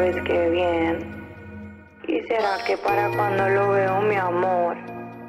pues qué bien. ¿Y será que para cuando lo veo, mi amor?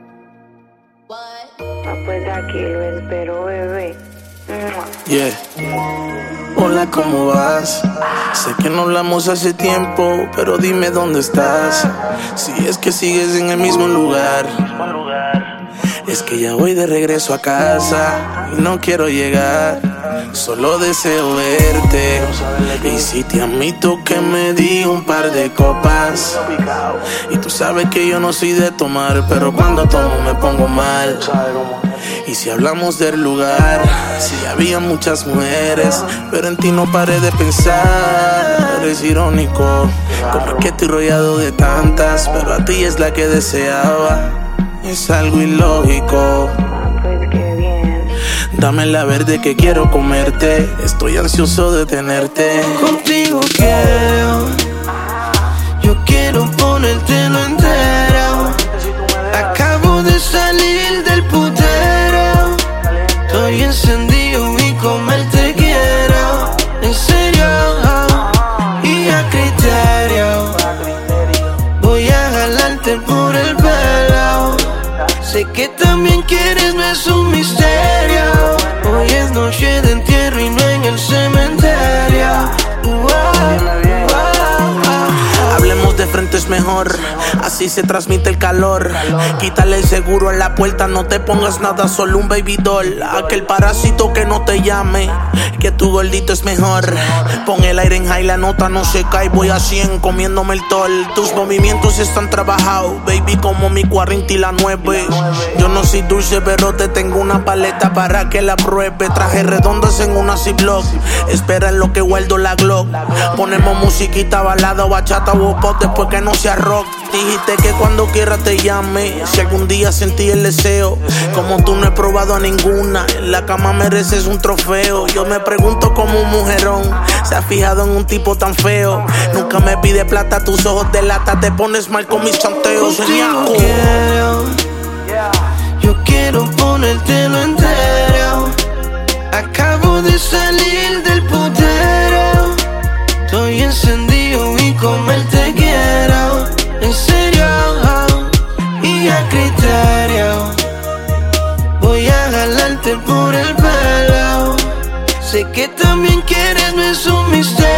Pues aquí lo espero, bebé. Yeah. Hola, ¿cómo vas? Sé que no hablamos hace tiempo, pero dime dónde estás. Si es que sigues en el mismo lugar. Es que ya voy de regreso a casa y no quiero llegar. Solo deseo verte. Y si te admito que me di un par de copas. Y tú sabes que yo no soy de tomar, pero cuando tomo me pongo mal. Y si hablamos del lugar, sí había muchas mujeres, pero en ti no paré de pensar. Es irónico, como que estoy rodeado de tantas, pero a ti es la que deseaba. Es algo ilógico. Pues qué bien. Dame la verde que quiero comerte. Estoy ansioso de tenerte. Contigo yo quiero ponértelo entero. Acabo de salir del putero. Estoy encendido y comerte quiero. En serio y a criterio. Voy a jalarte por el pelo. Sé que también quieres, no es un misterio. Hoy es noche de entierro y no en el cementerio. Hablemos de frente es mejor, así se transmite el calor. Quítale el seguro a la puerta, no te pongas nada, solo un baby doll. Aquel parásito que no te llame, que tu gordito es mejor. Pon el aire en high, la nota no se cae. Voy a 100 comiéndome el tol. Tus movimientos están trabajados, baby, como mi 40 y la 9. Yo no soy dulce, pero te tengo una paleta para que la pruebe. Traje redondas en una Ziploc. Espera en lo que guardo la Glock. Ponemos musiquita, balada o bachata o pop después que no sea rock. Dijiste que cuando quiera te llame. Si algún día sentí el deseo, como tú no he probado a ninguna. En la cama mereces un trofeo. Yo me pregunto cómo un mujerón se ha fijado en un tipo tan feo. Nunca me pide plata, tus ojos de lata. Te pones mal con mis chanteos. Contigo yo quiero ponértelo entero. Acabo de salir del putero. Estoy encendido y comerte quiero. En serio y a criterio. Voy a jalarte por el pelo. Sé que también quieres, no es un misterio.